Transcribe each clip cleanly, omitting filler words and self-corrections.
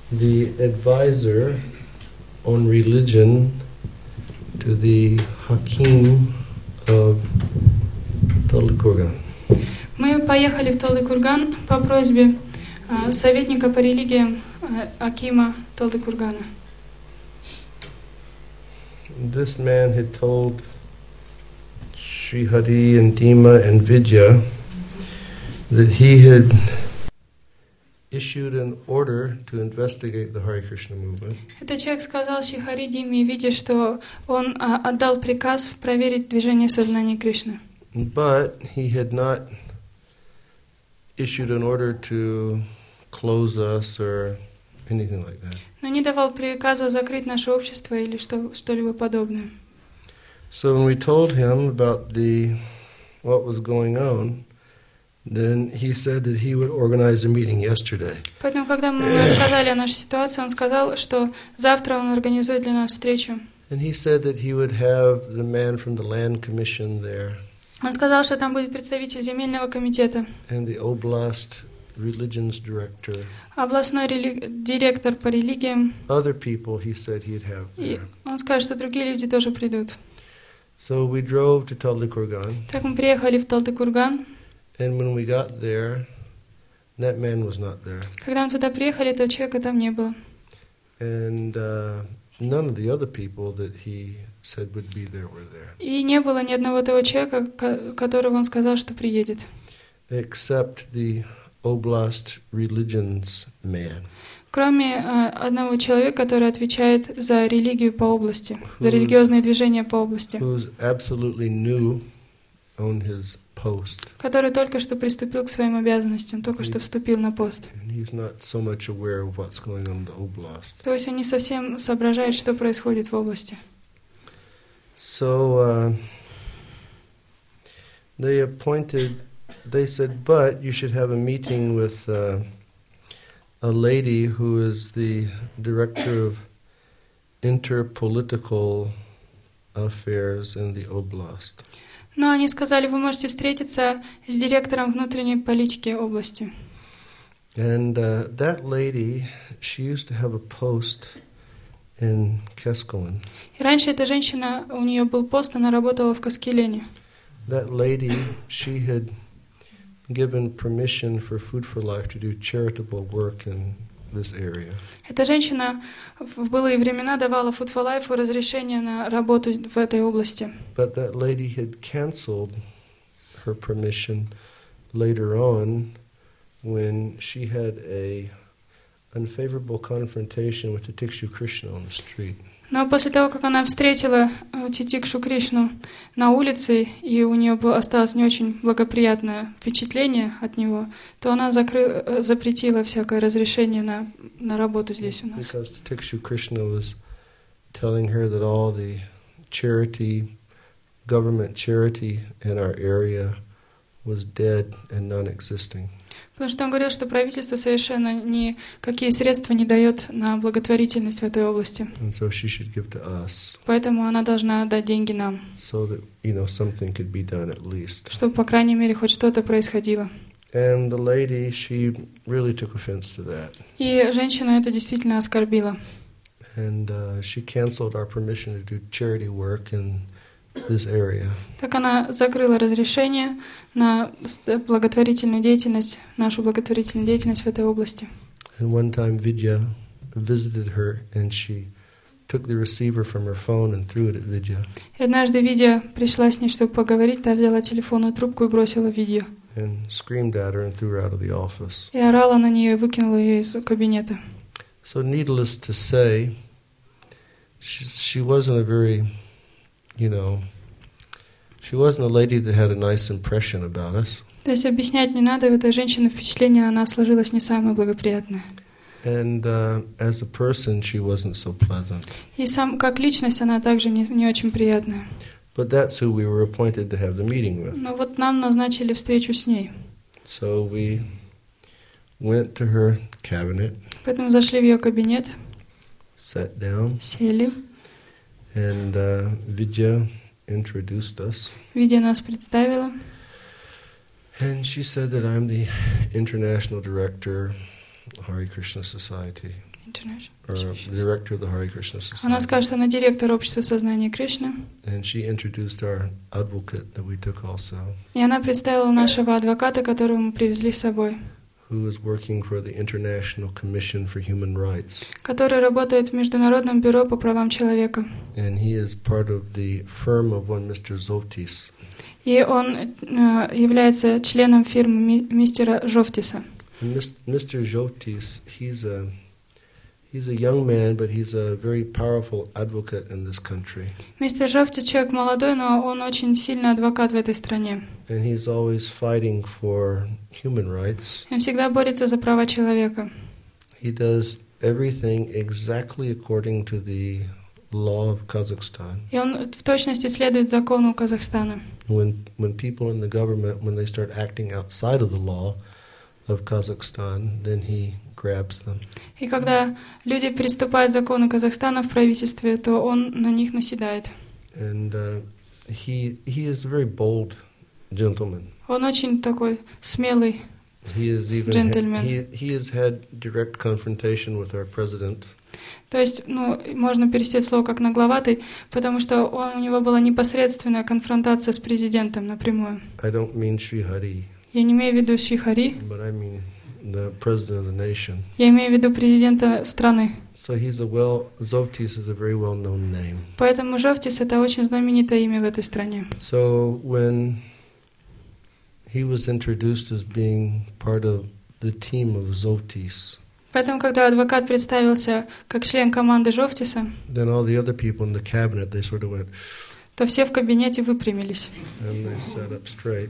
the advisor on religion to the Hakim of Taldykurgan. Мы поехали в Талдыкурган по просьбе советника по религиям Акима Талдыкургана. This man had told Sri Hari and Dima and Vidya that he had issued an order to investigate the Hare Krishna movement. Этот человек сказал Шри Хари, Диме и Виде, что он отдал приказ проверить движение сознания Кришны. But he had not issued an order to close us or anything like that. Но не давал приказа закрыть наше общество или что-либо подобное. So when we told him about what was going on, then he said that he would organize a meeting yesterday. Поэтому, когда мы рассказали о нашей ситуации, он сказал, что завтра он организует для нас встречу. And he said that he would have the man from the land commission there. Он сказал, что там будет представитель земельного комитета. And the Oblast religions director. Областной директор по религиям. Other people he said he'd have there. И он скажет, что другие люди тоже придут. So we drove to Taldykurgan. Так мы приехали в Талдыкурган. And when we got there, that man was not there. Когда мы туда приехали, то человека там не было. And none of the other people that he said would be there were there. И не было ни одного того человека, которого он сказал, что приедет. Except the Oblast religions man. Кроме одного человека, который отвечает за религию по области, за религиозные движения по области. Who's absolutely new on his post. Который только что приступил к своим обязанностям, только что вступил на пост. And he's not so much aware of what's going on in the Oblast. То есть он не совсем соображает, что происходит в области. So they said, but you should have a meeting with a lady who is the director of interpolitical affairs in the Oblast. Но они сказали, вы можете встретиться с директором внутренней политики области. And that lady, she used to have a post in Keskalan. И раньше эта женщина, у нее был пост, она работала в Каскелене. That lady, she had given permission for Food for Life to do charitable work in this area. Эта женщина в былые времена давала Food for Life разрешение на работу в этой области. But that lady had canceled her permission later on when she had a unfavorable confrontation with the Tikshu Krishna on the street. Но после того, как она встретила Титикшу Кришну на улице, и у нее осталось не очень благоприятное впечатление от него, то она запретила всякое разрешение на работу здесь у нас. Because the Tikshu Krishna was telling her that all the government charity in our area was dead and non-existing. Потому что он говорил, что правительство совершенно никакие средства не дает на благотворительность в этой области. And so she should give to us. Поэтому она должна дать деньги нам. So that, something could be done at least. Чтобы, по крайней мере, хоть что-то происходило. And the lady, she really took offense to that. И женщина это действительно оскорбила. And she canceled our permission to do charity work in this area. Так она закрыла разрешение на благотворительную деятельность, нашу благотворительную деятельность в этой области. And one time Vidya visited her and she took the receiver from her phone and threw it at Vidya. И однажды Видя пришла с ней, чтобы поговорить, та взяла телефонную трубку и бросила Видью. And screamed at her and threw her out of the office. И орала на нее и выкинула ее из кабинета. So needless to say, she wasn't a very, she wasn't a lady that had a nice impression about us. То есть объяснять не надо, у этой женщины впечатление, она сложилась не самое благоприятное. And as a person, she wasn't so pleasant. И как личность она также не очень приятная. But that's who we were appointed to have the meeting with. Но вот нам назначили встречу с ней. So we went to her cabinet. Поэтому зашли в ее кабинет. Sat down. Сели. And Vidya introduced us. Видя нас представила. And she said that I'm the international director of Hare Krishna Society. or director of the Hare Krishna Она Society. скажет, что она директор общества сознания Кришны. And she introduced our advocate that we took also, И она представила нашего адвоката, которого мы привезли с собой, who is working for the International Commission for Human Rights. который работает в Международном бюро по правам человека. And he is part of the firm of one Mr. Zoltis. И он является членом фирмы мистера Жовтиса. Mr. Zoltis, he's a young man, but he's a very powerful advocate in this country. Мистер Жовтис человек молодой, но он очень сильный адвокат в этой стране. And he's always fighting for human rights. Он всегда борется за права человека. He does everything exactly according to the law of Kazakhstan. И он в точности следует закону Казахстана. When people in the government, when they start acting outside of the law of Kazakhstan, then he grabs them. И когда люди переступают законы Казахстана в правительстве, то он на них наседает. And he is a very bold gentleman. Он очень такой смелый He is even джентльмен. he has had direct confrontation with our president. То есть, можно перевести слово как нагловатый, потому что у него была непосредственная конфронтация с президентом напрямую. I don't mean Sri Hari, Я не имею в виду Шри Хари, but I mean the president of the nation. я имею в виду президента страны. So Zoltis is a very well-known name. Поэтому Жовтис — это очень знаменитое имя в этой стране. So when he was introduced as being part of the team of Zoltis, Поэтому, когда адвокат представился как член команды Жовтиса, then all the other people in the cabinet, they sort of went, то все в кабинете выпрямились. and they sat up straight.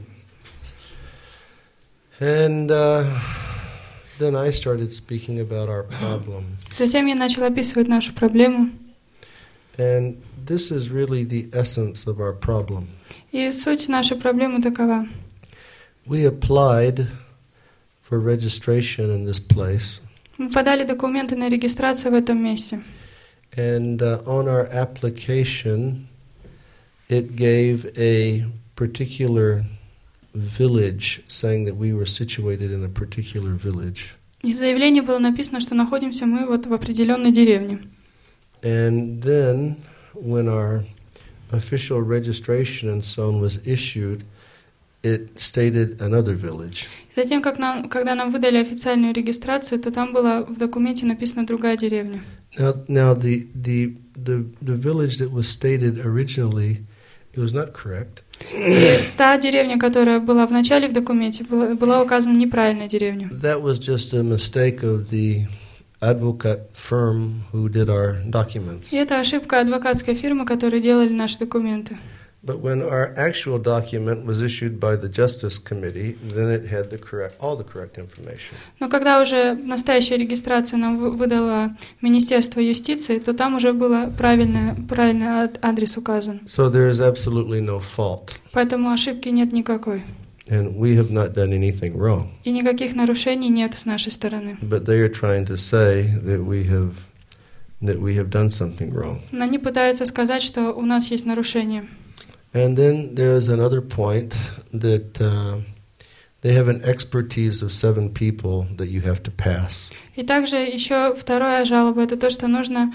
And then I started speaking about our problem. Затем я начал описывать нашу проблему. And this is really the essence of our problem. И суть нашей проблемы такова. We applied for registration in this place. Мы подали документы на регистрацию в этом месте. And on our application, it gave a particular village, saying that we were situated in a particular village. И в заявлении было написано, что находимся мы вот в определенной деревне. And then, when our official registration and so on was issued, it stated another village. Затем, когда нам выдали официальную регистрацию, то там была в документе написана другая деревня. Now the village that was stated originally, it was not correct. Та деревня, которая была в начале в документе, была указана неправильная деревня. That was just a mistake of the advocate firm who did our documents. И это ошибка адвокатской фирмы, которые делали наши документы. But when our actual document was issued by the Justice Committee, then it had all the correct information. Но когда уже настоящая регистрация нам выдала Министерство юстиции, то там уже был правильный адрес указан. So there is absolutely no fault. Поэтому ошибки нет никакой. And we have not done anything wrong. И никаких нарушений нет с нашей стороны. But they are trying to say that we have done something wrong. Но они пытаются сказать, что у нас есть нарушение. And then there is another point that they have an expertise of 7 people that you have to pass. И также еще вторая жалоба — это то, что нужно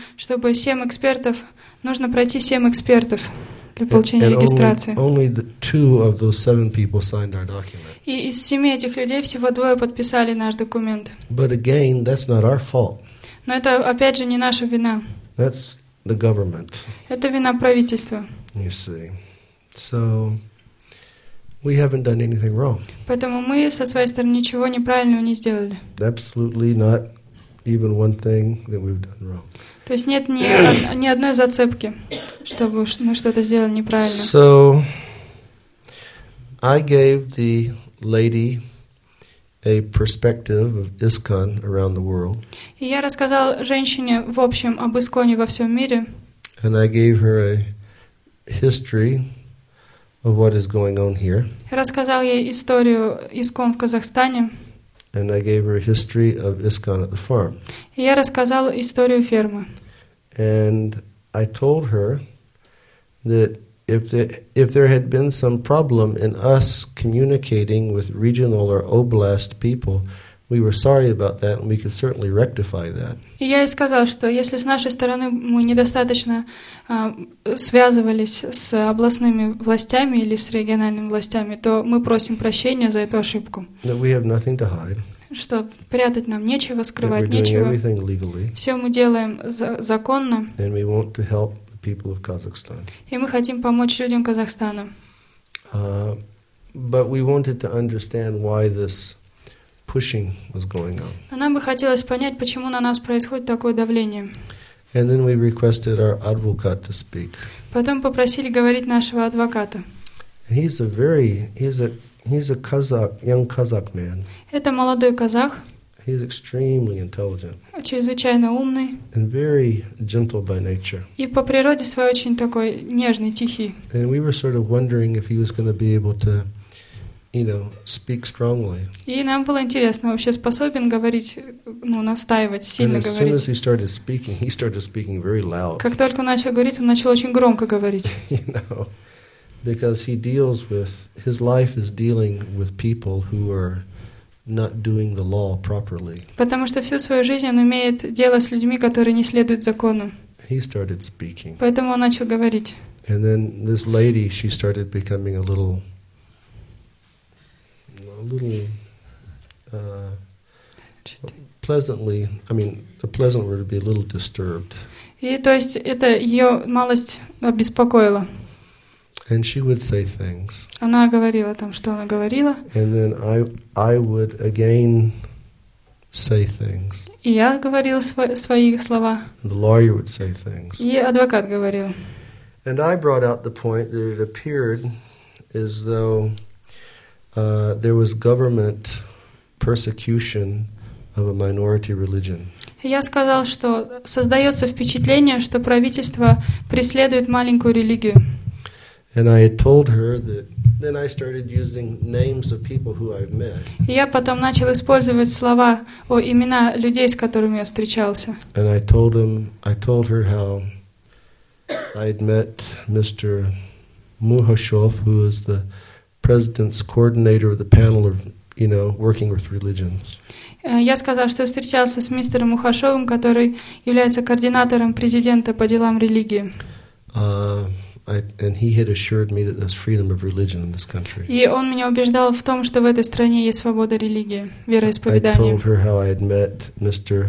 пройти 7 экспертов для получения регистрации. Only 2 of those 7 people signed our document. И из 7 этих людей всего 2 подписали наш документ. But again, that's not our fault. Но это опять же не наша вина. That's the government. Это вина правительства. You see. So we haven't done anything wrong. Поэтому мы со своей стороны ничего неправильного не сделали. Absolutely not even one thing that we've done wrong. То есть нет ни одной зацепки, чтобы мы что-то сделали неправильно. So I gave the lady a perspective of ISKCON around the world. И я рассказал женщине в общем об Исконе во всем мире. And I gave her a history of what is going on here. Рассказал ей историю Искон в Казахстане. And I gave her a history of ISKCON at the farm. И я рассказал историю фермы. And I told her that if there had been some problem in us communicating with regional or oblast people, we were sorry about that, and we could certainly rectify that. И я ей сказал, что если с нашей стороны мы недостаточно связывались с областными властями или с региональными властями, то мы просим прощения за эту ошибку. That we have nothing to hide. Что прятать нам нечего, That скрывать we're doing нечего. everything legally. Все мы делаем законно, And we want to help the people of Kazakhstan. и мы хотим помочь людям Казахстана. But we wanted to understand why this pushing was going on. Но нам бы хотелось понять, почему на нас происходит такое давление. And then we requested our advocate to speak. Потом попросили говорить нашего адвоката. And he's a Kazakh, young Kazakh man. Это молодой казах, He's extremely intelligent чрезвычайно умный and very gentle by nature. и по природе своей очень такой нежный, тихий. And we were sort of wondering if he was going to be able to, speak strongly. И нам было интересно, вообще способен говорить, настаивать, сильно And as soon as говорить. he started speaking very loud. Как только он начал говорить, он начал очень громко говорить. Because his life is dealing with people who are not doing the law properly. Потому что всю свою жизнь он имеет дело с людьми, которые не следуют закону. He started speaking. Поэтому он начал говорить. And then this lady, she started becoming a little pleasantly, a pleasant word would be a little disturbed. И то есть это ее малость обеспокоило. And she would say things. Она говорила там, что она говорила. And then I would again say things. И я говорила свои слова. And the lawyer would say things. И адвокат говорил. And I brought out the point that it appeared as though there was government persecution of a minority religion. Я сказал, что создается впечатление, что правительство преследует маленькую религию. And I had told her that then I started using names of people who I've met. И я потом начал использовать имена людей, с которыми я встречался. And I told her how I had met Mr. Muhashov, who is the president's coordinator of the panel of, working with religions. Я сказал, что встречался с мистером Мухашовым, который является координатором президента по делам религии. And he had assured me that there's freedom of religion in this country. И он меня убеждал в том, что в этой стране есть свобода религии, вероисповедания. I told her how I had met Mr.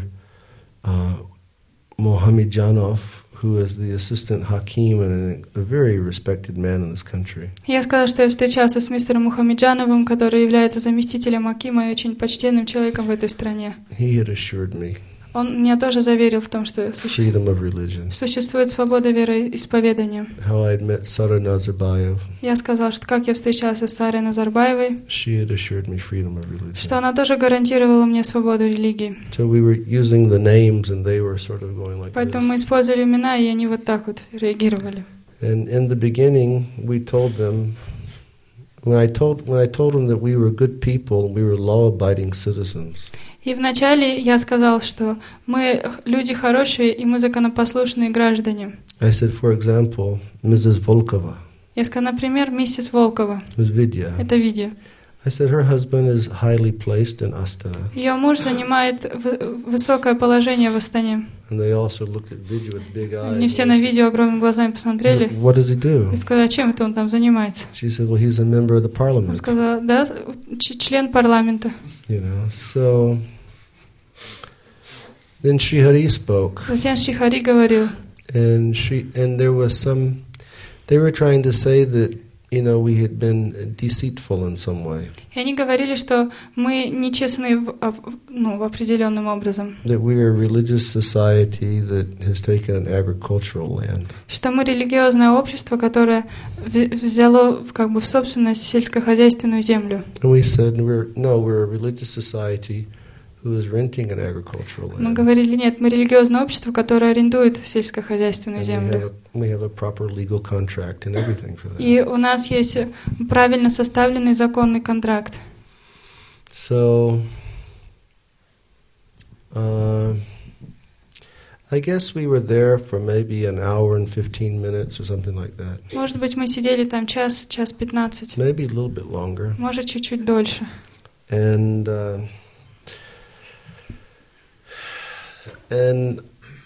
Mohamedjanov, who is the assistant hakim and a very respected man in this country. Я сказал, что я встречался с мистером Мухамеджановым, который является заместителем хакима и очень почтенным человеком в этой стране. He had assured me. Он меня тоже заверил в том, что существует свобода вероисповедания. How I had met Sara Nazarbayev. Я сказал, что как я встречался с Сарой Назарбаевой, She had assured me freedom of religion. что она тоже гарантировала мне свободу религии. So we were using the names and they were sort of going like Поэтому мы использовали имена, и они вот так вот реагировали. And in the beginning we told them, when I told them that we were good people and we were law-abiding citizens. И вначале я сказал, что мы люди хорошие, и мы законопослушные граждане. I said, for example, Mrs. Volkova. Я сказал, например, миссис Волкова. Who's Vidya. Это Видья. I said, her husband is highly placed in Astana. Ее муж занимает высокое положение в Астане. And they also looked at Vidya with big eyes. Они все на видео огромными глазами посмотрели. What does he do? И сказали, чем это он там занимается? She said, well, he's a member of the parliament. Он сказал, да, член парламента. So then Srihari spoke. Затем Шрихари говорил. And there was they were trying to say that, we had been deceitful in some way. И они говорили, что мы нечестны в определенным образом. That we are a religious society that has taken an agricultural land. Что мы религиозное общество, которое взяло в собственность сельскохозяйственную землю. And we said, we're a religious society who is renting an agricultural land. Мы говорили, нет, мы религиозное общество, которое арендует сельскохозяйственную землю. We have a proper legal contract and everything for that. И у нас есть правильно составленный законный контракт. So, I guess we were there for maybe an hour and 15 minutes or something like that. Может быть, мы сидели там час 15. Maybe a little bit longer. Может, чуть-чуть дольше. And And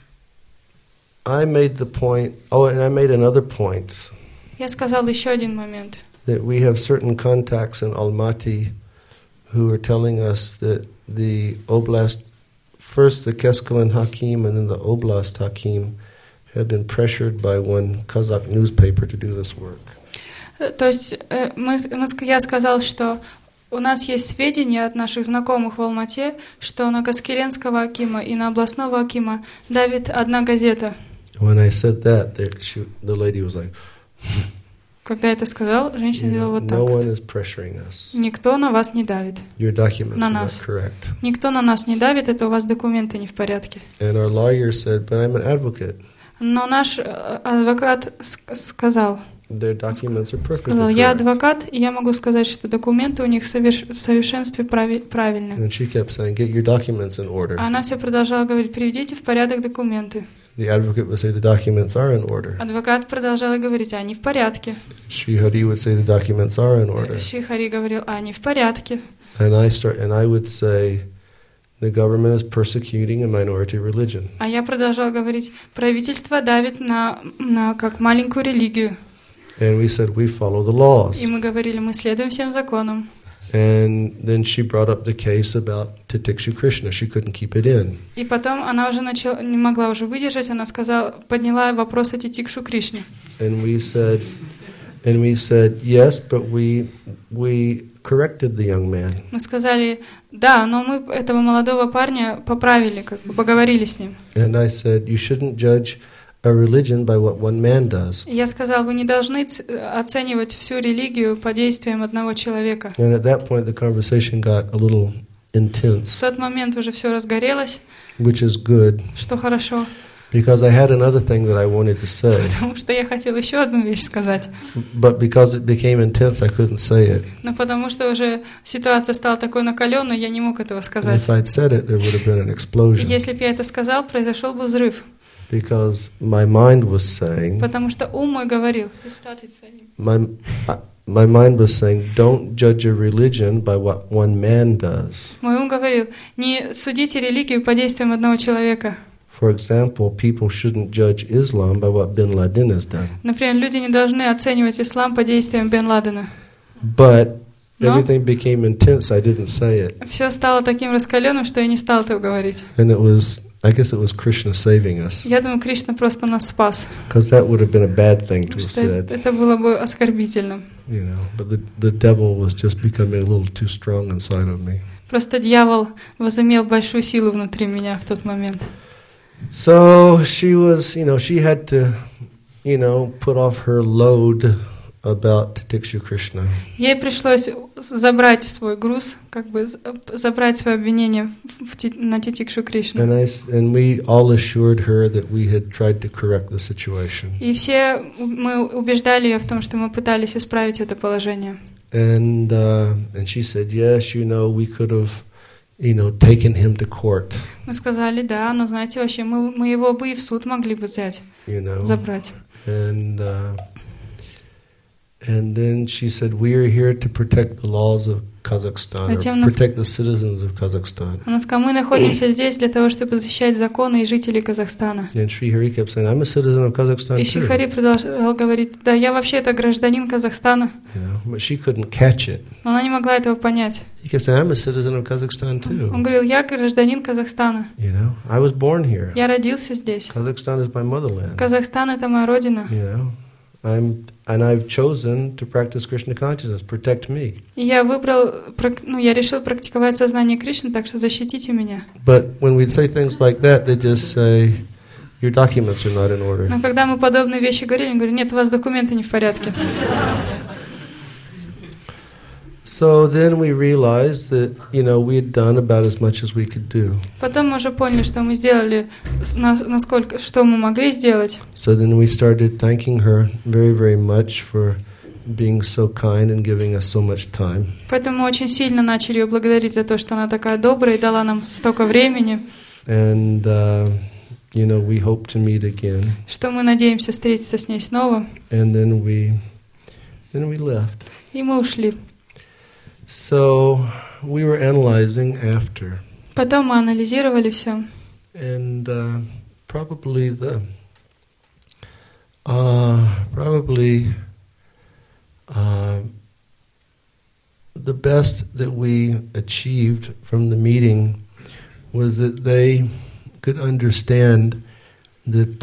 I made the point, and I made another point, Я сказал еще один момент. that we have certain contacts in Almaty who are telling us that the Oblast, first the Keskalan Hakim and then the Oblast Hakim, have been pressured by one Kazakh newspaper to do this work. То есть я сказал, что у нас есть сведения от наших знакомых в Алмате, что на Каскеленского акима и на областного акима давит одна газета. When I said that, the lady was like, Когда я это сказал, женщина делала вот no так. one is pressuring us. Никто на вас не давит. Your documents На are нас. not correct. Никто на нас не давит, это у вас документы не в порядке. And our lawyer said, but I'm an advocate. Но наш адвокат сказал, Their documents are perfectly сказал, я correct. адвокат, и я могу сказать, что документы у них в совершенстве правильны. And she kept saying, get your documents in order. А она все продолжала говорить, приведите в порядок документы. The advocate would say the documents are in order. Адвокат продолжал говорить, они в порядке. Shri Hari would say the documents are in order. Шри Хари говорил, они в порядке. And I would say the government is persecuting a minority religion. А я продолжал говорить, правительство давит на как маленькую религию. And we said we follow the laws. И мы говорили, мы следуем всем законам. And then she brought up the case about Titikshu Krishna. She couldn't keep it in. И потом она уже не могла уже выдержать, она подняла вопрос о Титикшу Кришне. And we said, yes, but we corrected the young man. Мы сказали, да, но мы этого молодого парня поправили, как бы поговорили с ним. And I said, you shouldn't judge a religion by what one man does. И я сказал, вы не должны оценивать всю религию по действиям одного человека. And at that point, the conversation got a little intense, В тот момент уже все разгорелось, which is good, что хорошо, because I had another thing that I wanted to say, потому что я хотел еще одну вещь сказать. but because it became intense, I couldn't say it. Но потому что уже ситуация стала такой накаленной, я не мог этого And сказать. if I'd said it, there would have been an И explosion, если бы я это сказал, произошел бы взрыв. because my mind was saying, Потому что ум мой говорил, my mind was saying, don't judge a religion by what one man does. мой ум говорил, не судите религию по действиям одного человека. For example, people shouldn't judge Islam by what Bin Laden has done. Например, люди не должны оценивать ислам по действиям Бен Ладена. But Но everything became intense. I didn't say it. все стало таким раскаленным, что я не стал этого говорить. And I guess it was Krishna saving us. Я думаю, Кришна просто нас спас. Because that would have been a bad thing to Потому have что said. это было бы оскорбительным. But the devil was just becoming a little too strong inside of me. Просто дьявол возымел большую силу внутри меня в тот момент. So she was, she had to, put off her load about Titikshu Krishna. Ей пришлось забрать свой груз, как бы забрать свое обвинение на Титикшу Кришну. And we all assured her that we had tried to correct the situation. И все мы убеждали ее в том, что мы пытались исправить это положение. And she said, yes, we could have, taken him to court. Мы сказали, да, но знаете, вообще мы его бы и в суд могли бы взять, забрать. And then she said, we are here to protect the laws of Kazakhstan, or protect the citizens of Kazakhstan. Она сказала, мы находимся здесь для того, чтобы защищать законы и жителей Казахстана. And Shri Hari kept saying, I'm a citizen of Kazakhstan И too. Шри Хари продолжал говорить, да, я вообще-то гражданин Казахстана. But she couldn't catch it. Но она не могла этого понять. He kept saying, I'm a citizen of Kazakhstan too. Он говорил, я гражданин Казахстана. I was born here. Я родился здесь. Kazakhstan is my motherland. Казахстан — это моя родина. And I've chosen to practice Krishna consciousness, protect me. И я решил практиковать сознание Кришны, так что защитите меня. But when we say things like that, they just say, your documents are not in order. Но когда мы подобные вещи говорили, они говорят, нет, у вас документы не в порядке. So then we realized that, we had done about as much as we could do. Потом мы уже поняли, что мы сделали, что мы могли сделать. So then we started thanking her very, very much for being so kind and giving us so much time. Поэтому мы очень сильно начали ее благодарить за то, что она такая добрая и дала нам столько времени. And, we hope to meet again. Что мы надеемся встретиться с ней снова. And then we left. И мы ушли. So we were analyzing after. Потом мы анализировали все. And probably the best that we achieved from the meeting was that they could understand that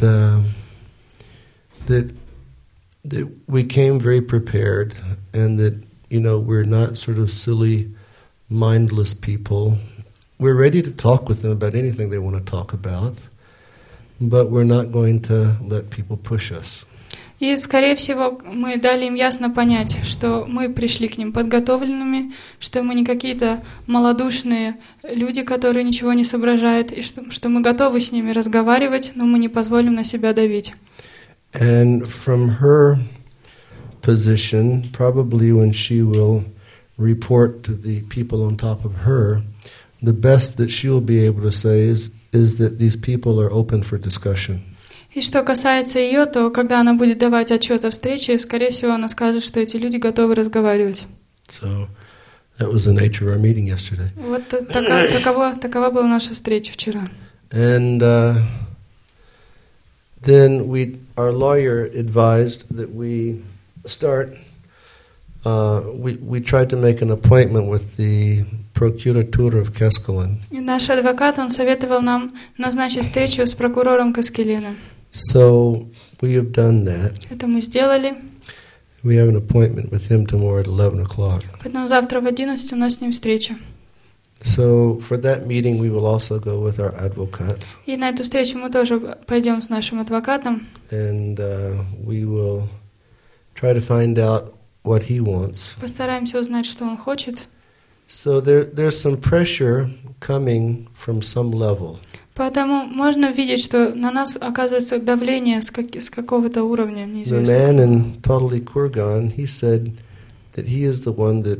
that we came very prepared, and that we're not sort of silly, mindless people. We're ready to talk with them about anything they want to talk about, but we're not going to let people push us. И, скорее всего, мы дали им ясно понять, что мы пришли к ним подготовленными, что мы не какие-то малодушные люди, которые ничего не соображают, и что мы готовы с ними разговаривать, но мы не позволим на себя давить. And from her position, probably when she will report to the people on top of her, the best that she will be able to say is that these people are open for discussion. И что касается ее, то когда она будет давать отчет о встрече, скорее всего, она скажет, что эти люди готовы разговаривать. So that was the nature of our meeting yesterday. Вот такова была наша встреча вчера. And then our lawyer advised that we start. We tried to make an appointment with the Procuratura of Keskelen. И наш адвокат, он советовал нам назначить встречу с прокурором Каскелена. So we have done that. Это мы сделали. We have an appointment with him tomorrow at 11 o'clock. Поэтому завтра в 11 у нас с ним встреча. So for that meeting we will also go with our advocate. И на эту встречу мы тоже пойдем с нашим адвокатом. And we will try to find out what he wants. Постараемся узнать, что он хочет. So there's some pressure coming from some level. Поэтому можно видеть, что на нас оказывается давление с какого-то уровня The неизвестного. man in Totally Kurgan, he said that he is the one that,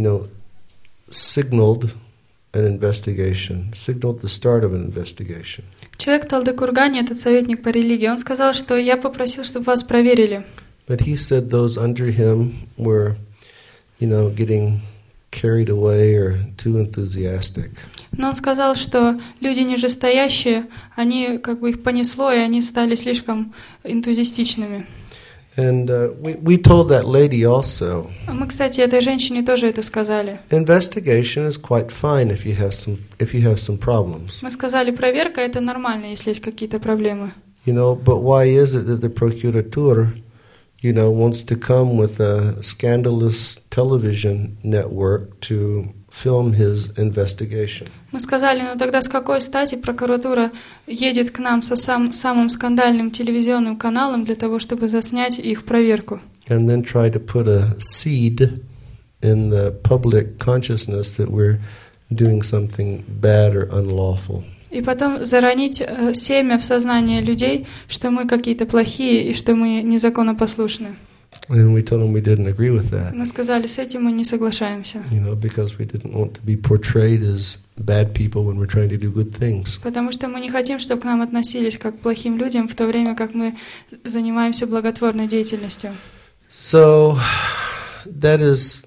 signaled an investigation, signaled the start of an investigation. Человек в Талды-Кургане, этот советник по религии, он сказал, что я попросил, чтобы вас проверили. But he said those under him were, getting carried away or too enthusiastic. Но он сказал, что люди нижестоящие, они их понесло, и они стали слишком энтузиастичными. And we told that lady also. А мы, кстати, этой женщине тоже это сказали. Investigation is quite fine if you have some problems. Мы сказали, проверка это нормально, если есть какие-то проблемы. But why is it that the Procuratura wants to come with a scandalous television network to film his investigation? Мы сказали, тогда с какой стати прокуратура едет к нам со самым скандальным телевизионным каналом для того, чтобы заснять их проверку? And then try to put a seed in the public consciousness that we're doing something bad or unlawful. И потом заронить семя в сознание людей, что мы какие-то плохие и что мы незаконопослушны. And we told them we didn't agree with that. Мы сказали, с этим мы не соглашаемся. Because we didn't want to be portrayed as bad people when we're trying to do good things. Потому что мы не хотим, чтобы к нам относились как к плохим людям, в то время как мы занимаемся благотворной деятельностью. So that is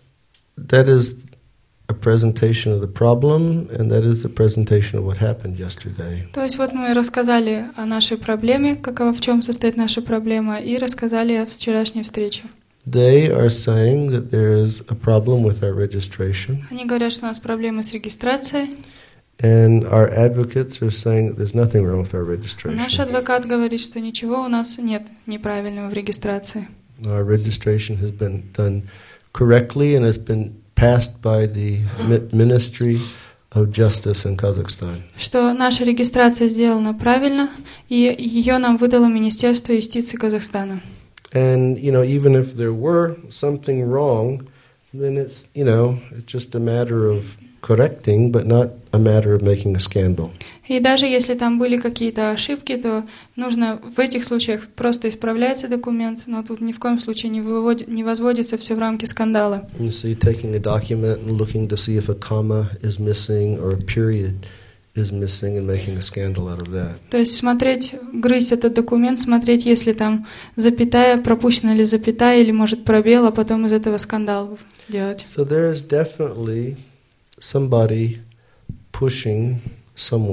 a presentation of the problem, and that is the presentation of what happened yesterday. То есть вот мы рассказали о нашей проблеме, в чем состоит наша проблема, и рассказали о вчерашней встрече. They are saying that there is a problem with our registration. Они говорят, что у нас проблемы с регистрацией. And our advocates are saying that there's nothing wrong with our registration. Наш адвокат говорит, что ничего у нас нет неправильного в регистрации. Our registration has been done correctly and has been passed by the Ministry of Justice in Kazakhstan. Что наша регистрация сделана правильно, и ее нам выдало Министерство юстиции Казахстана. And even if there were something wrong, then it's just a matter of correcting, but not a matter of making a scandal. И даже если там были какие-то ошибки, то нужно в этих случаях просто исправляется документ, но тут ни в коем случае не возводится все в рамки скандала. So you're taking a document and looking to see if a comma is missing or a period is missing and making a scandal out of that. То есть грызть этот документ, смотреть, если там запятая, пропущена ли запятая, или может пробел, а потом из этого скандал делать. So there is definitely somebody pushing somewhere.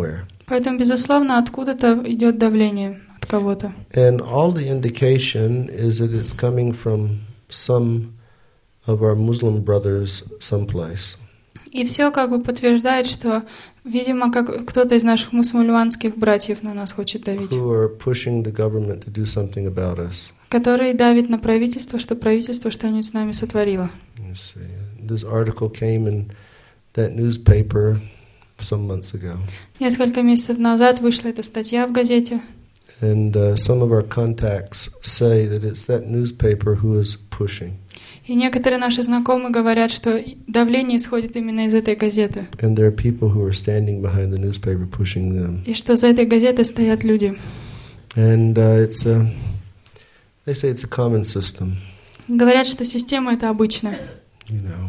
Поэтому, безусловно, откуда-то идет давление от кого-то. And all the indication is that it's coming from some of our Muslim brothers someplace. И все как бы подтверждает, что, видимо, как кто-то из наших мусульманских братьев на нас хочет давить. Who are pushing the government to do something about us. Который давит на правительство что-нибудь с нами сотворило. You see, this article came in that newspaper some months ago. Несколько месяцев назад вышла эта статья в газете. And some of our contacts say that it's that newspaper who is pushing. И некоторые наши знакомые говорят, что давление исходит именно из этой газеты. And there are people who are standing behind the newspaper pushing them. И что за этой газетой стоят люди. And they say it's a common system. Говорят, что система это обычная. You know.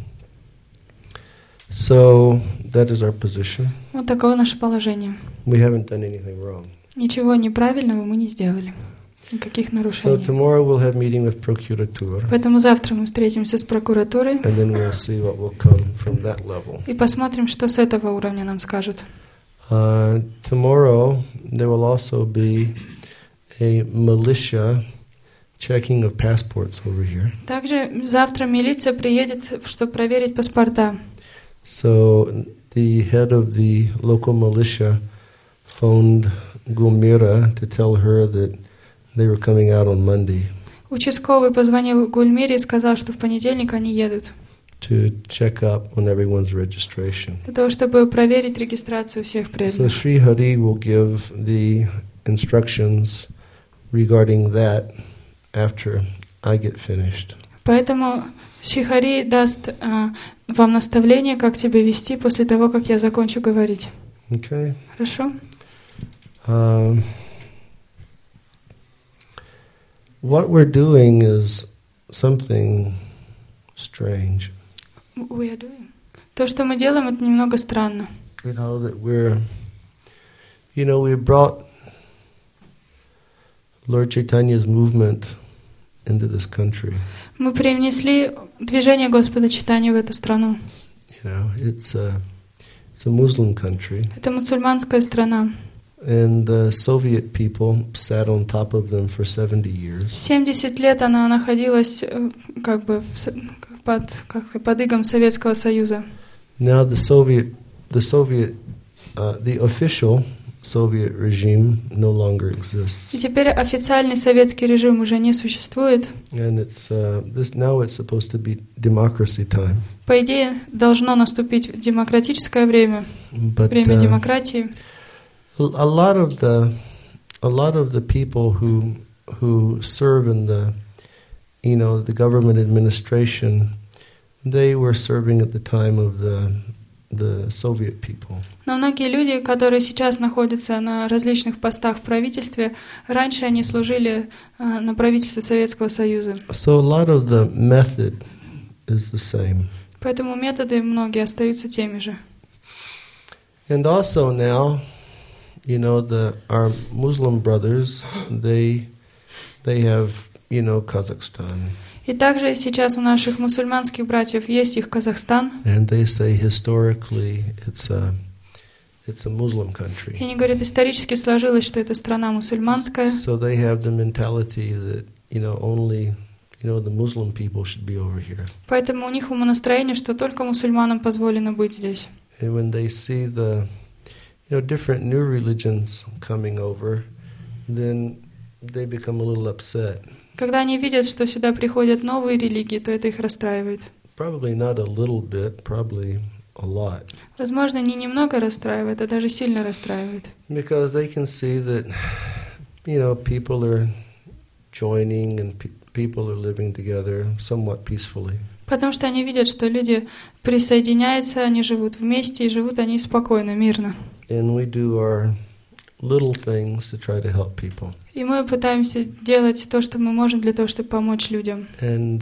So that is our position. Вот таково наше положение. We haven't done anything wrong. Ничего неправильного мы не сделали. Никаких So нарушений. tomorrow we'll have meeting with Procuratura. Поэтому завтра мы встретимся с прокуратурой And then we'll see what will come from that level. и посмотрим, что с этого уровня нам скажут. Tomorrow there will also be a militia checking of passports over here. Также завтра милиция приедет, чтобы проверить паспорта. So the head of the local militia phoned Gulmira to tell her that they were coming out on Monday. Участковый позвонил Гульмире и сказал, что в понедельник они едут. To check up on everyone's registration. Для того, чтобы проверить регистрацию всех So преданных. Sri Hari will give the instructions regarding that after I get finished. Поэтому Шри даст вам наставление, как себя вести после того, как я закончу говорить. Okay. Хорошо? What we're doing is something strange. То, что мы делаем, это немного странно. You know that we brought Lord Chaitanya's movement into this country. Мы привнесли движение Господа Чайтаньи в эту страну. You know, it's a Muslim country. Это мусульманская страна. And the Soviet people sat on top of them for 70 years. 70 лет она находилась как бы под игом Советского Союза. Now the official Soviet regime no longer exists. И теперь официальный советский режим уже не существует. And now it's supposed to be democracy time. По идее, должно наступить демократическое время, время демократии. A lot of the people who serve in the government administration, they were serving at the time of the Soviet people. Но многие люди, которые сейчас находятся на различных постах в правительстве, раньше они служили на правительстве Советского Союза. So a lot of the method is the same. Поэтому методы многие остаются теми же. And also now, our Muslim brothers, they have, Kazakhstan. И также сейчас у наших мусульманских братьев есть их Казахстан. And they say historically it's a Muslim country. И они говорят, исторически сложилось, что это страна мусульманская. So they have the mentality that, only, the Muslim people should be over here. Поэтому у них умонастроение, что только мусульманам позволено быть здесь. And when they see the different new religions coming over, then they become a little upset. Когда они видят, что сюда приходят новые религии, то это их расстраивает. Probably not a little bit, probably a lot. Возможно, не немного расстраивает, а даже сильно расстраивает. Because they can see that, people are joining and people are living together somewhat peacefully. Потому что они видят, что люди присоединяются, они живут вместе, и живут они спокойно, мирно. And we do our little things to try to help people. И мы пытаемся делать то, что мы можем для того, чтобы помочь людям. And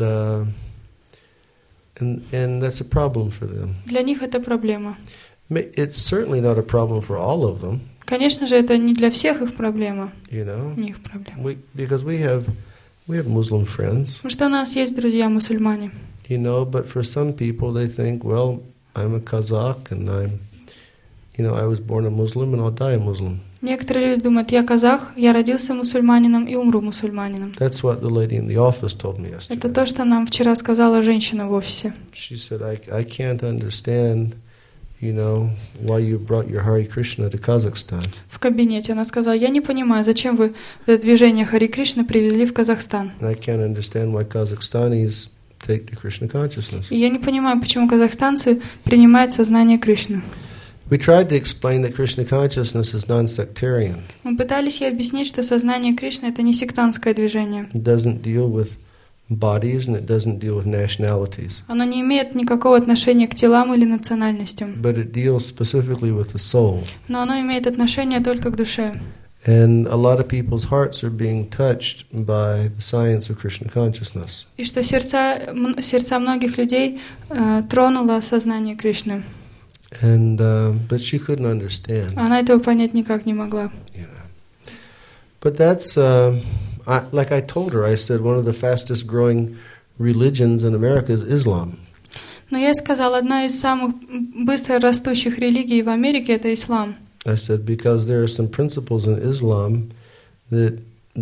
that's a problem for them. Для них это проблема. It's certainly not a problem for all of them. Конечно же, это не для всех их проблема. Не их проблема. Because we have Muslim friends. Потому что у нас есть друзья-мусульмане. But for some people they think, well, I'm a Kazakh and I was born a Muslim and I'll die a Muslim. Некоторые люди думают, я казах, я родился мусульманином и умру мусульманином. That's what the lady in the office told me yesterday. Это то, что нам вчера сказала женщина в офисе. She said, I can't understand, why you brought your Hare Krishna to Kazakhstan. В кабинете она сказала, я не понимаю, зачем вы это движение Хари Кришны привезли в Казахстан. And I can't understand why Kazakhstanis take to Krishna consciousness. И я не понимаю, почему казахстанцы принимают сознание Кришны. We tried to explain that Krishna consciousness is non-sectarian. Мы пытались ей объяснить, что сознание Кришны — это не сектантское движение. It doesn't deal with bodies and it doesn't deal with nationalities. Оно не имеет никакого отношения к телам или национальностям. But it deals specifically with the soul. Но оно имеет отношение только к душе. And a lot of people's hearts are being touched by the science of Krishna consciousness. И что сердца многих людей тронуло сознание Кришны. And but she couldn't understand. Она этого понять никак не могла. But that's like I told her. I said one of the fastest growing religions in America is Islam. Но я сказала, одна из самых быстро растущих религий в Америке — это ислам. I said because there are some principles in Islam that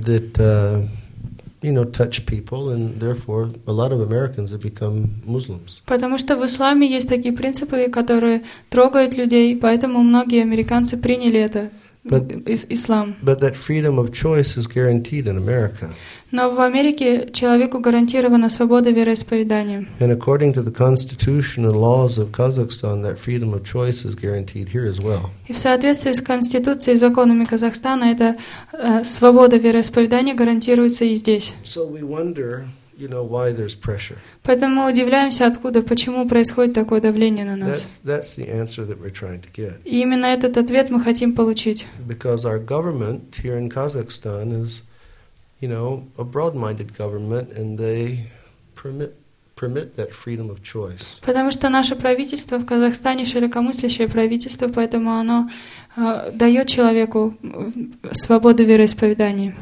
touch people, and therefore a lot of Americans have become Muslims. Потому что в исламе есть такие принципы, которые трогают людей, поэтому многие американцы приняли это, ислам. But that freedom of choice is guaranteed in America. Но в Америке человеку гарантирована свобода вероисповедания. And according to the constitution and laws of Kazakhstan, that freedom of choice is guaranteed here as well. И в соответствии с конституцией и законами Казахстана эта свобода вероисповедания гарантируется и здесь. So we wonder, why there's pressure. Поэтому мы удивляемся, почему происходит такое давление на нас. That's the answer that we're trying to get. И именно этот ответ мы хотим получить. Because our government here in Kazakhstan is, a broad-minded government, and they permit that freedom of choice. Потому что наше правительство в Казахстане широкомыслящее правительство, поэтому оно дает человеку свободу вероисповедания.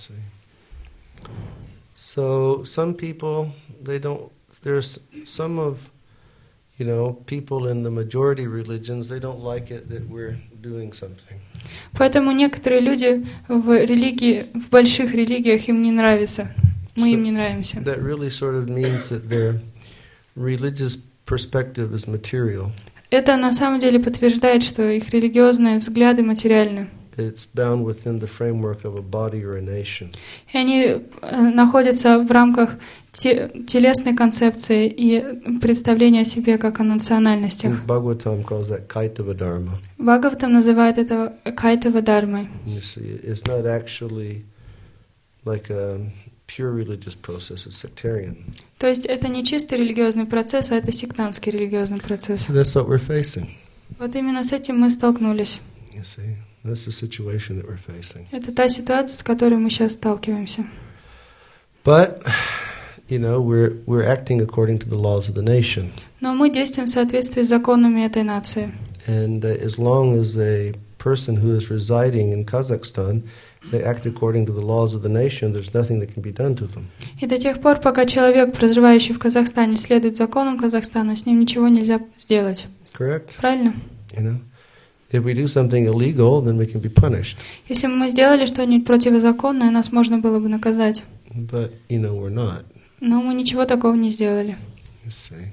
So some people, there's some of, people in the majority religions, they don't like it that we're doing something. Поэтому некоторые люди в больших религиях им не нравится. Мы им не нравимся. That really sort of means that their religious perspective is material. Это на самом деле подтверждает, что их религиозные взгляды материальны. It's bound within the framework of a body or a nation. И они находятся в рамках телесной концепции и представления о себе как о национальностях. Bhagavatam calls that kaitava dharma. Бхагаватам называет это кайтава дharмой. You see, it's not actually like a pure religious process, it's sectarian. То есть это не чистый религиозный процесс, а это сектантский религиозный процесс. So that's what we're facing. Вот именно с этим мы столкнулись. You see, that's the situation that we're facing. Это та ситуация, с которой мы сейчас сталкиваемся. But we're acting according to the laws of the nation. Но мы действуем в соответствии с законами этой нации. And as long as a person who is residing in Kazakhstan, they act according to the laws of the nation, there's nothing that can be done to them. И до тех пор, пока человек, проживающий в Казахстане, следует законам Казахстана, с ним ничего нельзя сделать. Correct? Правильно? If we do something illegal, then we can be punished. Если бы мы сделали что-нибудь противозаконное, нас можно было бы наказать. But, we're not. Но мы ничего такого не сделали. You see.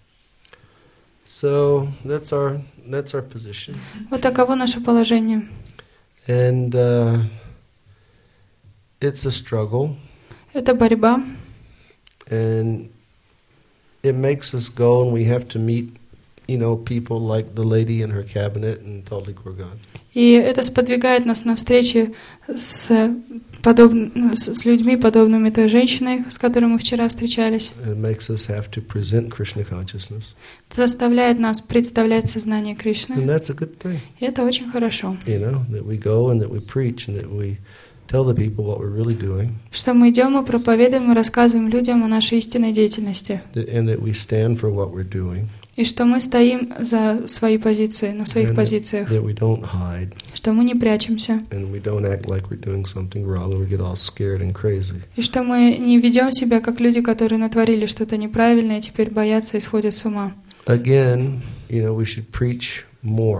So, that's our position. Вот таково наше положение. And it's a struggle. Это борьба. And it makes us go and we have to meet people like the lady in her cabinet in Taldy Kurgan. И это сподвигает нас на встречи с людьми, подобными той женщиной, с которой мы вчера встречались. It makes us have to present Krishna consciousнess. Это заставляет нас представлять сознание Кришны. And that's a good thing. И это очень хорошо. That we go and that we preach and that we tell the people what we're really doing. Что мы идем, мы проповедуем и рассказываем людям о нашей истинной деятельности. And that we stand for what we're doing. И что мы стоим за свои позиции, на своих позициях. That we don't hide. Что мы не прячемся. And we don't act like we're doing something wrong and we get all scared and crazy. И что мы не ведем себя как люди, которые натворили что-то неправильное и теперь боятся и сходят с ума. Again, we should preach more.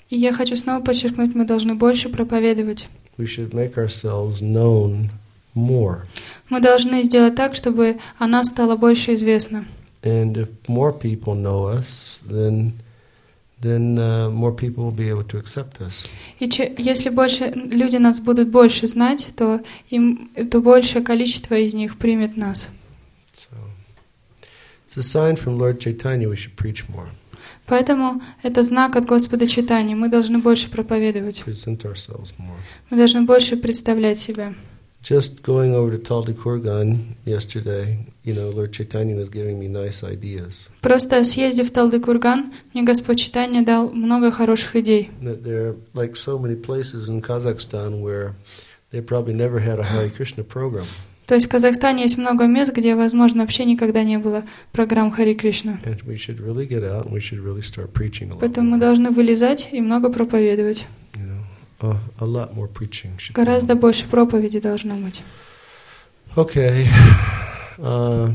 И я хочу снова подчеркнуть, мы должны больше проповедовать. We should make ourselves known more. Мы должны сделать так, чтобы о нас стало больше известно. And if more people know us, then more people will be able to accept us. И если больше люди нас будут больше знать, то большее количество из них примет нас. So, it's a sign from Lord Chaitanya we should preach more. Поэтому это знак от Господа Чайтаньи. Мы должны больше проповедовать. Present ourselves more. Мы должны больше представлять себя. Just going over to Taldykurgan yesterday, Lord Chaitanya was giving me nice ideas. Просто съездив в Талдыкурган, мне Господь Чайтанья дал много хороших идей. There are like so many places in Kazakhstan where they probably never had a Hare Krishna program. То есть в Казахстане есть много мест, где, возможно, вообще никогда не было программ Хари Кришна. And we should really get out and we should really start preaching a lot. Поэтому мы должны вылезать и много проповедовать. A lot more preaching should Гораздо больше проповеди должно быть. Okay. And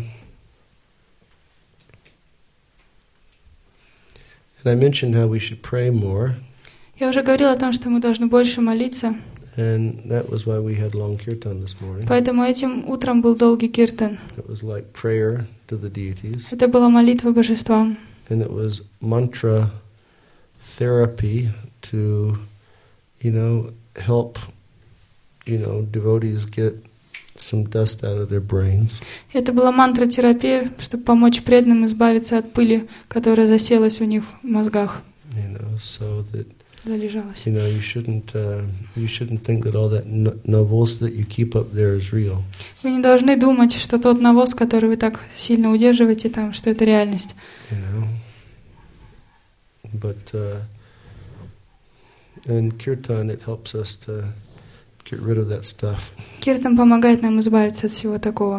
I mentioned how we should pray more. Я уже говорила о том, что мы должны больше молиться. And that was why we had long kirtan this morning. Поэтому этим утром был долгий киртан. It was like prayer to the deities. Это была молитва божествам. And it was mantra therapy to, help, devotees get some dust out of their brains. Это была мантра-терапия, чтобы помочь преданным избавиться от пыли, которая заселась у них в мозгах. So that Залежалась. you shouldn't think that all that навоз that you keep up there is real. Вы не должны думать, что тот навоз, который вы так сильно удерживаете там, что это реальность. But in kirtan it helps us to get rid of that stuff. Киртан помогает нам избавиться от всего такого.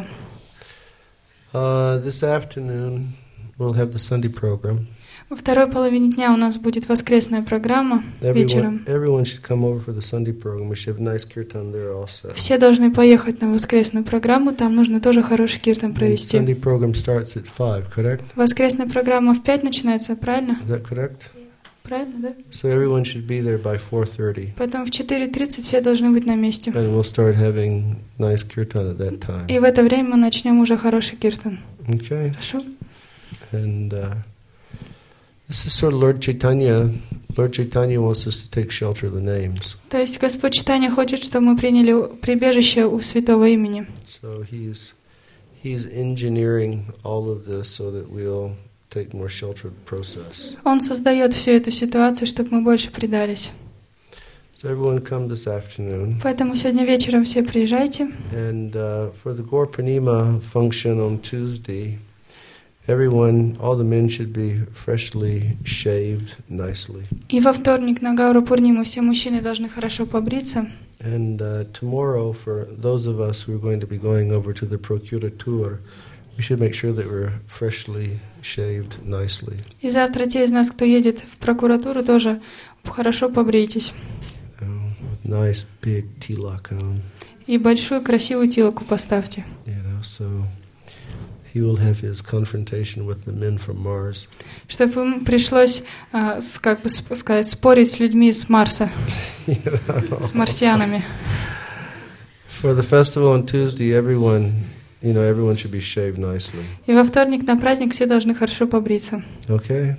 This afternoon we'll have the Sunday program. Во второй половине дня у нас будет воскресная программа вечером. Everyone should come over for the Sunday program. We should have nice kirtan there also. Все должны поехать на воскресную программу, там нужно тоже хороший киртан провести. Sunday program starts at 5, correct? Воскресная программа в 5 начинается, правильно? Is that correct? Правильно, да? So everyone should be there by 4:30. Поэтому в 4:30 все должны быть на месте. And we'll start having nice kirtan at that time. И в это время мы начнем уже хороший киртан. Okay. Хорошо? And this is sort of Lord Chaitanya. Lord Chaitanya wants us to take shelter of the names. То есть Господь Чайтанья хочет, чтобы мы приняли прибежище у святого имени. So he's engineering all of this so that we'll take more shelter of the process. Он создает всю эту ситуацию, чтобы мы больше предались. So everyone come this afternoon. Поэтому сегодня вечером все приезжайте. And for the Gaur Purnima function on Tuesday, everyone, all the men should be freshly shaved nicely. И во вторник на Гауру Пурниму все мужчины должны хорошо побриться. And tomorrow, for those of us who are going to be going over to the Procuratur, we should make sure that we're freshly shaved nicely. И завтра те из нас, кто едет в прокуратуру, тоже хорошо побрейтесь. With nice big tilak on. И большую красивую тилоку поставьте. So he will have his confrontation with the men from Mars. Чтобы ему пришлось, как бы сказать, спорить с людьми с Марса, с марсианами. For the festival on Tuesday, everyone should be shaved nicely. И во вторник на праздник все должны хорошо побриться. Okay.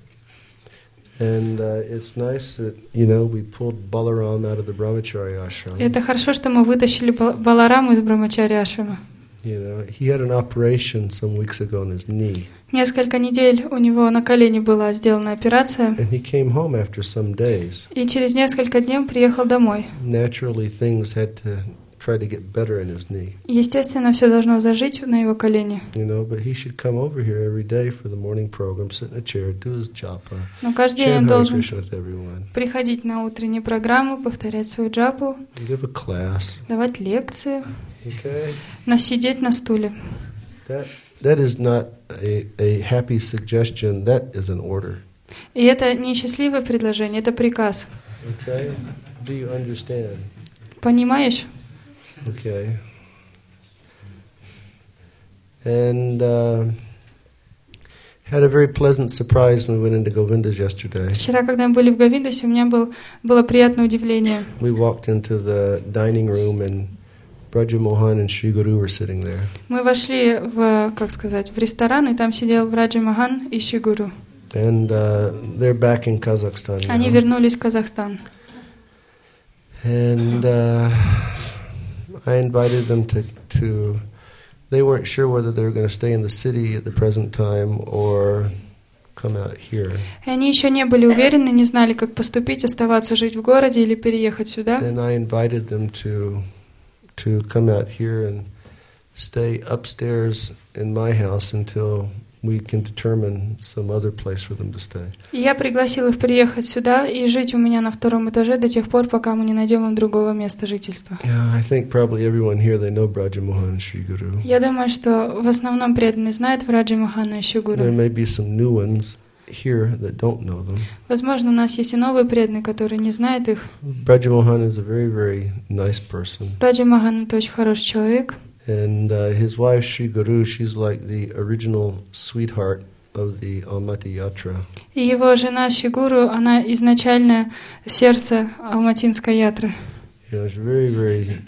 And it's nice that we pulled Balaram out of the Brahmachari ashram. Это хорошо, что мы вытащили Балараму из Брахмачари ашрама. He had an operation some weeks ago on his knee. Несколько недель у него на колене была сделана операция. And he came home after some days. И через несколько дней приехал домой. Naturally, things had to try to get better in his knee. Естественно, все должно зажить на его колене. But he should come over here every day for the morning program, sit in a chair, do his japa, Но каждый день share он Hare должен Krishna with everyone, приходить на утреннюю программу, повторять свою джапу, give a class. давать лекции, Okay. сидеть на стуле. That is not a happy suggestion. That is an order. И это не счастливое предложение, это приказ. Okay. Do you understand? Понимаешь? Okay. And Had a very pleasant surprise when we went into Govinda's yesterday. Вчера, когда мы были в Говиндасе, у меня было приятное удивление. We walked into the dining room and Braja Mohan and Sri Guru were sitting there. Мы вошли в ресторан, и там сидел Браджа Мохан и Шри Гуру. And they're back in Kazakhstan now. Они вернулись в Казахстан. And I invited them to they weren't sure whether they were going to stay in the city at the present time or come out here. И они еще не были уверены, не знали, как поступить, оставаться жить в городе или переехать сюда. And I invited them to come out here and stay upstairs in my house until we can determine some other place for them to stay. И я пригласил их приехать сюда и жить у меня на втором этаже до тех пор, пока мы не найдем им другого места жительства. I think probably everyone here, they know Braja Mohan and Sri Guru. Я думаю, что в основном преданные знают Браджа Мохана и Шри Гуру. There may be some new ones here that don't know them. Возможно, у нас есть и новые преданные, которые не знают их. Braja Mohan is a very, very nice person. Браджа Мохан — это очень хороший человек. And his wife, Sri Guru, she's like the original sweetheart of the Almaty Yatra. И его жена Шри Гуру, она изначальное сердце Алматинской ятры. She's very, very,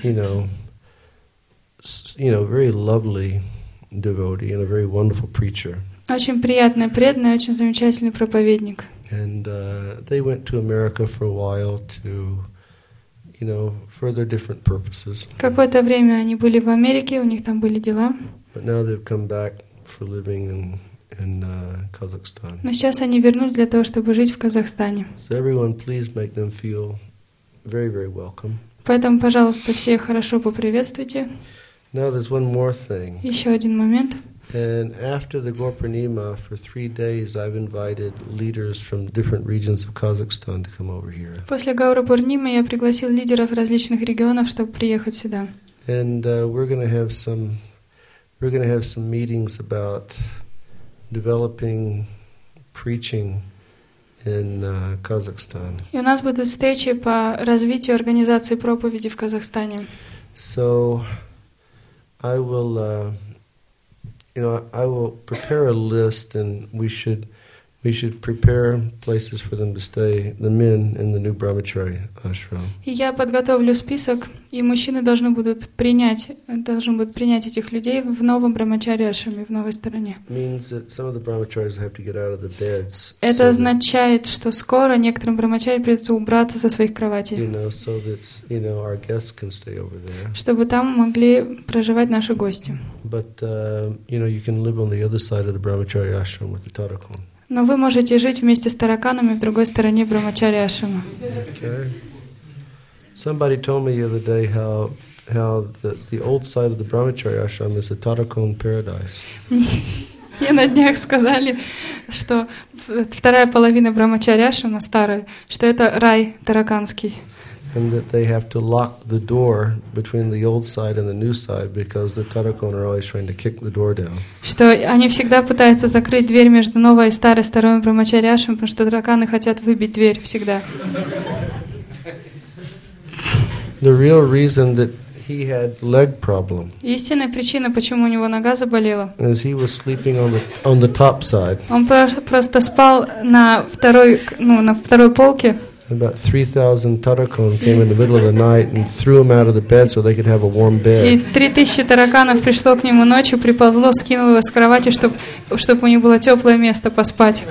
very lovely devotee and a very wonderful preacher. Очень приятная преданная, очень замечательный проповедник. And they went to America for a while to for their different purposes. Какое-то время они были в Америке, у них там были дела. But now they've come back for living in Kazakhstan. Но сейчас они вернулись для того, чтобы жить в Казахстане. So everyone, please make them feel very, very welcome. Poэтому, пожалуйста, все хорошо поприветствуйте. Now there's one more thing. Еще один момент. And after the Gaur-Purnima, for 3 days, I've invited leaders from different regions of Kazakhstan to come over here. После Гаура-Пурнимы я пригласил лидеров различных регионов, чтобы приехать сюда. And we're going to have some meetings about developing preaching in Kazakhstan. И у нас будут встречи по развитию организации проповеди в Казахстане. So I will prepare a list, and we should prepare places for them to stay, the men in the new Brahmachari ashram. И я подготовлю список, и мужчины должны будут принять этих людей в новом Брахмачари ашраме, в новой стороне. Это означает, что скоро некоторым брахмачари придется убраться со своих кроватей, чтобы там могли проживать наши гости. Но вы можете жить вместе с тараканами в другой стороне Брахмачари ашрама. Somebody told me the other day how the old side of the Brahmachari ashram is a Tarakan paradise. Мне на днях сказали, что вторая половина Брахмачари ашрама, старая, что это рай тараканский. And that they have to lock the door between the old side and the new side because the Tarakan are always trying to kick the door down. Что они всегда пытаются закрыть дверь между новой и старой стороной Брахмачари ашрама, потому что тараканы хотят выбить дверь всегда. The real reason that he had leg problem. Истинная причина, почему у него нога заболела. Is he was sleeping on the top side. Он просто спал на второй полке. About 3,000 Tarakan came in the middle of the night and threw him out of the bed so they could have a warm bed. И 3000 тараканов пришло к нему ночью, приползло, скинуло его с кровати, чтобы у них было теплое место поспать.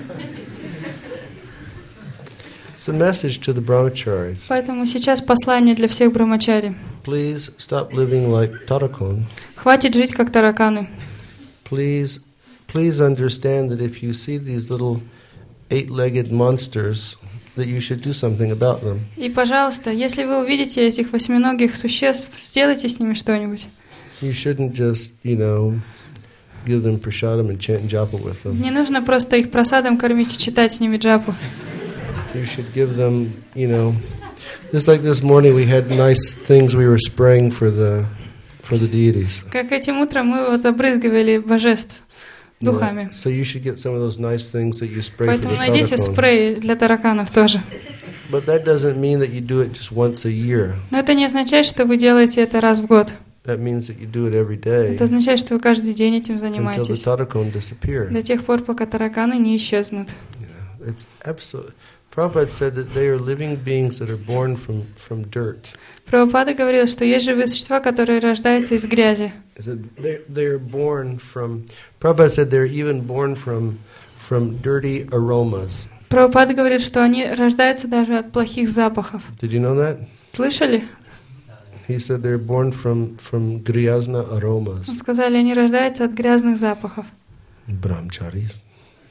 It's a message to the brahmacharis. Поэтому сейчас послание для всех брахмачари. Please stop living like Tarakan. Хватит жить как тараканы. Please understand that if you see these little 8-legged monsters, that you should do something about them. И, пожалуйста, если вы увидите этих восьминогих существ, сделайте с ними что-нибудь. You shouldn't just, give them prasadam and chant japa with them. Не нужно просто их просадом кормить и читать с ними джапу. You should give them, just like this morning we had nice things we were spraying for the deities. Как этим утром мы обрызгивали божеств духами. So you should get some of those nice things that you spray Поэтому for the найдите tarakan. спрей для тараканов тоже. But that doesn't mean that you do it just once a year. Но это не означает, что вы делаете это раз в год. That means that you do it every day Это означает, что вы каждый день этим until the занимаетесь, tarакon disappear. до тех пор, пока тараканы не исчезнут. It's absolutely. Prabhupada said that they are living beings that are born from dirt. Прабхупада говорил, что есть живые существа, которые рождаются из грязи. He said they are born from. Prabhupada said they're even born from dirty aromas. Прабхупада говорит, что они рождаются даже от плохих запахов. Did you know that? Слышали? He said they're born from gryazna aromas. Сказали, они рождаются от грязных запахов. Brahmacharis.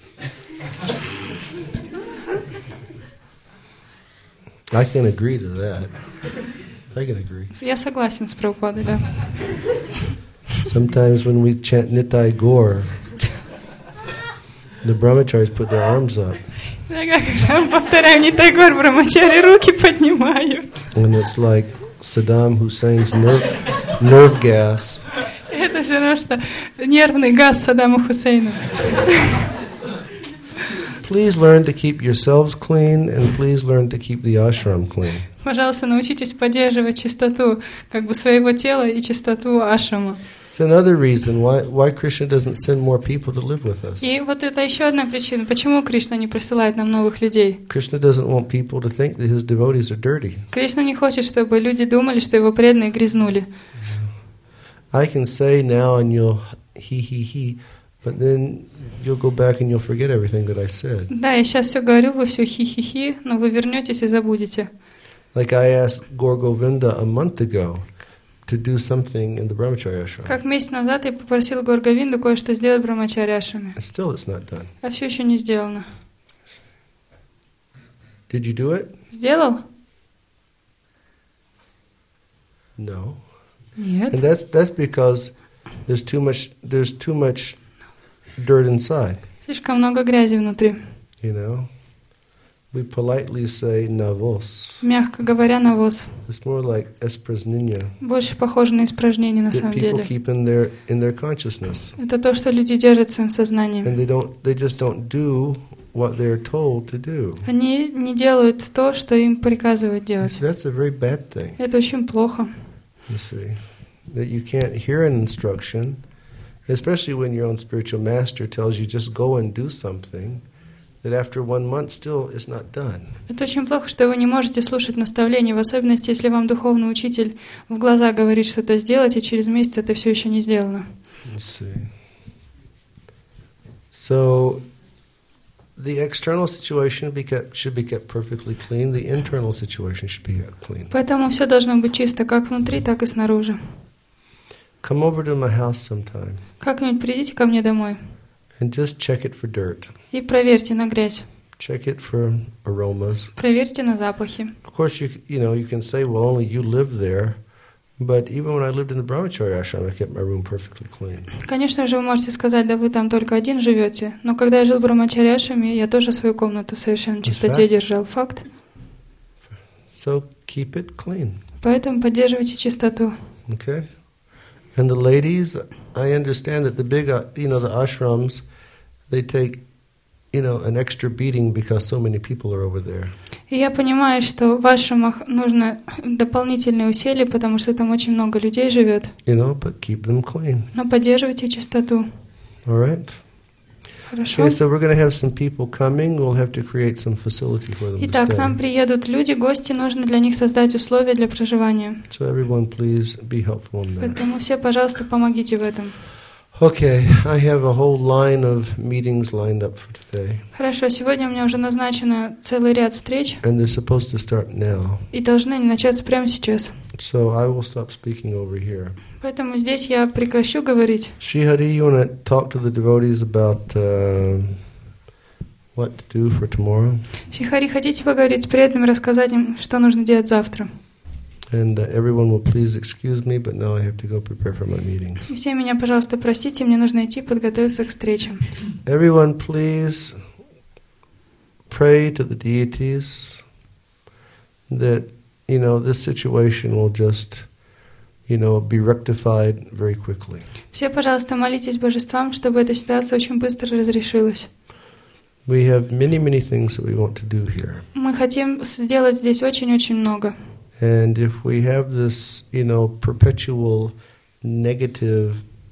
I can agree to that. I can agree. Я согласен с Прабхупадой, да. Sometimes when we chant Nitai Gaur, the brahmacharis put their arms up. Когда мы повторяем Нитай Гаур, брахмачари руки поднимают. And it's like Saddam Hussein's nerve gas. Это все равно, что нервный газ Саддама Хусейна. Please learn to keep yourselves clean, and please learn to keep the ashram clean. Пожалуйста, научитесь поддерживать чистоту как бы своего тела и чистоту ашрама. It's another reason why Krishna doesn't send more people to live with us. И вот это еще одна причина, почему Кришна не присылает нам новых людей. Krishna doesn't want people to think that his devotees are dirty. Кришна не хочет, чтобы люди думали, что его преданные грязнули. I can say now and you'll he, but then you'll go back and you'll forget everything that I said. Да, я сейчас все говорю, вы все хи-хи-хи, но вы вернетесь и забудете. Like I asked Gaur Govinda a month ago to do something in the Brahmacharya ashram. Как месяц назад я попросил Гаур Говинду кое-что сделать в Брахмачарья ашраме. And still it's not done. А все еще не сделано. Did you do it? Сделал? No. Нет. And that's because there's too much dirt inside. Слишком много грязи внутри. You know, we politely say навоз. Мягко говоря, навоз. It's more like espraznina. Больше похоже на испражнение на That самом people деле. keep in their consciousness, Это то, что люди держат в своем сознании. and they just don't do what they're told to do. Они не делают то, что им приказывают делать. That's a very bad thing. Это очень плохо. You see, that you can't hear an instruction, especially when your own spiritual master tells you just go and do something, that after 1 month still is not done. Это очень плохо, что вы не можете слушать наставления, в особенности, если вам духовный учитель в глаза говорит что-то сделать, и через месяц это все еще не сделано. You see. So, the external situation should be kept perfectly clean. The internal situation should be kept clean. Поэтому все должно быть чисто как внутри, так и снаружи. Come over to my house sometime Как-нибудь придите ко мне домой and just check it for dirt. и проверьте на грязь, Check it for aromas. проверьте на запахи. Of course, you can say, well, only you live there. But even when I lived in the Brahmacharya ashram, I kept my room perfectly clean. Конечно же, вы можете сказать, да вы там только один живете, но когда я жил в Брахмачарья ашраме, я тоже свою комнату в совершенной чистоте держал. Факт. So keep it clean. Поэтому поддерживайте чистоту. Okay? And the ladies, I understand that the big, the ashrams, they take, an extra beating because so many people are over there. И я понимаю, что в ашрамах нужно дополнительные усилия, потому что там очень много людей живет. But keep them clean. Но поддерживайте чистоту. All right? Хорошо? Okay, so we're going to have some people coming. We'll have to create some facility for them to Итак, к нам stay. приедут люди, гости, нужно для них создать условия для проживания. So everyone, please be helpful in that. Поэтому все, пожалуйста, помогите в этом. Okay, I have a whole line of meetings lined up for today. Хорошо, сегодня у меня уже назначено целый ряд встреч, And they're supposed to start now. и должны они начаться прямо сейчас. So I will stop speaking over here. Поэтому здесь я прекращу говорить. Shri Hari, you want to talk to the devotees about what to do for tomorrow? Шрихари, хотите поговорить с преданными, рассказать им, что нужно делать завтра? And everyone will please excuse me, but now I have to go prepare for my meetings. Все меня, пожалуйста, простите, мне нужно идти подготовиться к встречам. Everyone, please pray to the deities that, this situation will just, be rectified very quickly. Все, пожалуйста, молитесь божествам, чтобы эта ситуация очень быстро разрешилась. We have many, many things that we want to do here. Мы хотим сделать здесь очень-очень много. And if we have this, perpetual negative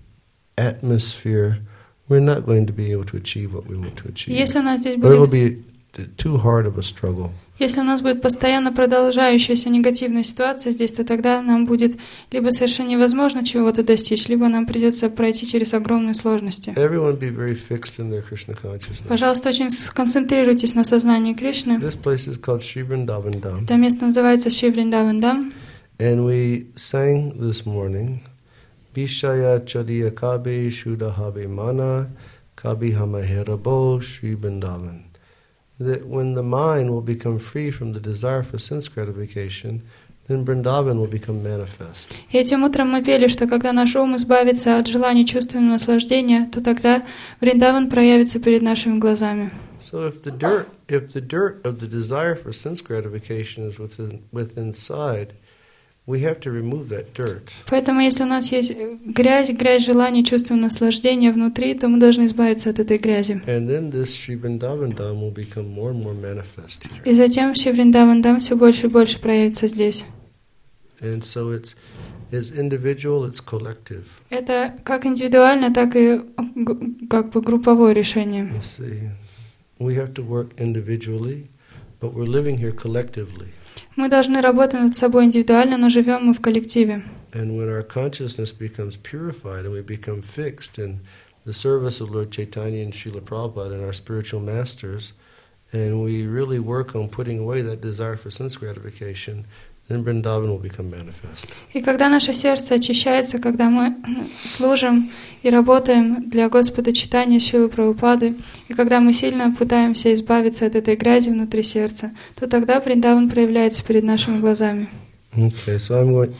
atmosphere, we're not going to be able to achieve what we want to achieve. Если у нас здесь Or it will будет, be too hard of a struggle. если у нас будет постоянно продолжающаяся негативная ситуация здесь, то тогда нам будет либо совершенно невозможно чего-то достичь, либо нам придется пройти через огромные сложности. Everyone be very fixed in their Krishna consciousness. Пожалуйста, очень сконцентрируйтесь на сознании Кришны. This place is called Sri Vrindavan Dham. Это место называется Шри Вриндаван Дам. And we sang this morning, Bishaya Chadiya Kabe Shuddha Habe Mana Kabi Hamaherabo Sri Vrindavan. That when the mind will become free from the desire for sense gratification, then Vrindavan will become manifest. И этим утром мы пели, что когда наш ум избавится от желания чувственного наслаждения, то тогда Вриндаван проявится перед нашими глазами. So if the dirt of the desire for sense gratification is within inside, we have to remove that dirt. Поэтому, если у нас есть грязь желания чувственного наслаждения внутри, то мы должны избавиться от этой грязи. And then this Sri Vrindavan Dham will become more and more manifest here. И затем Шри Вриндаван Дам все больше и больше проявится здесь. And so it's individual, it's collective. Это как индивидуально, так и как бы групповое решение. You see, we have to work individually, but we're living here collectively. Мы должны работать над собой индивидуально, но живем мы в коллективе. And when our consciousness becomes purified and we become fixed in the service of Lord Chaitanya and Srila Prabhupada and our spiritual masters, and we really work on putting away that desire for sense gratification, then Vrindavan will become manifest. И когда наше сердце очищается, когда мы служим и работаем для Господа Чайтаньи, Шрилы Прабхупады, и когда мы сильно пытаемся избавиться от этой грязи внутри сердца, то тогда Вриндаван проявляется перед нашими глазами. Okay, so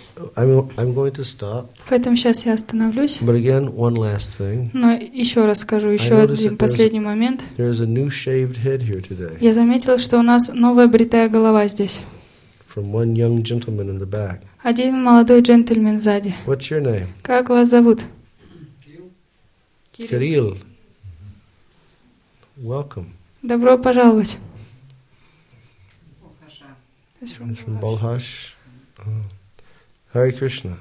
I'm going to stop. Поэтому сейчас я остановлюсь. But again, one last thing. Но еще раз скажу, еще один последний момент. There's a new shaved head here today. Я заметила, что у нас новая бритая голова здесь. From one young gentleman in the back. Один молодой джентльмен сзади. What's your name? Как вас зовут? Kirill. Welcome. Добро пожаловать. It's from Balhash. Hare Krishna.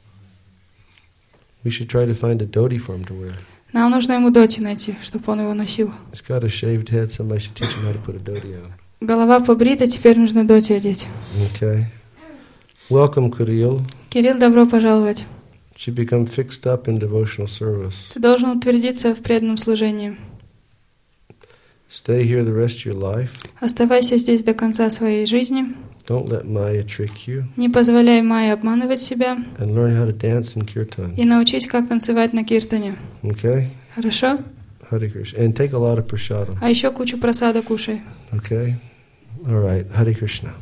We should try to find a dhoti for him to wear. Нам нужно ему доти найти, чтобы он его носил. He's got a shaved head. Somebody should teach him how to put a dhoti on. Голова побрита, теперь нужно доти одеть. Okay. Welcome, Kirill. Кирилл, добро пожаловать. You become fixed up in devotional service. Ты должен утвердиться в преданном служении. Stay here the rest of your life. Оставайся здесь до конца своей жизни. Don't let Maya trick you. Не позволяй Майе обманывать себя. And learn how to dance in kirtan. И научись, как танцевать на киртане. Okay? Хорошо? Hare Krishna. And take a lot of prasadam. А еще кучу просада кушай. Okay? All right. Hare Krishna.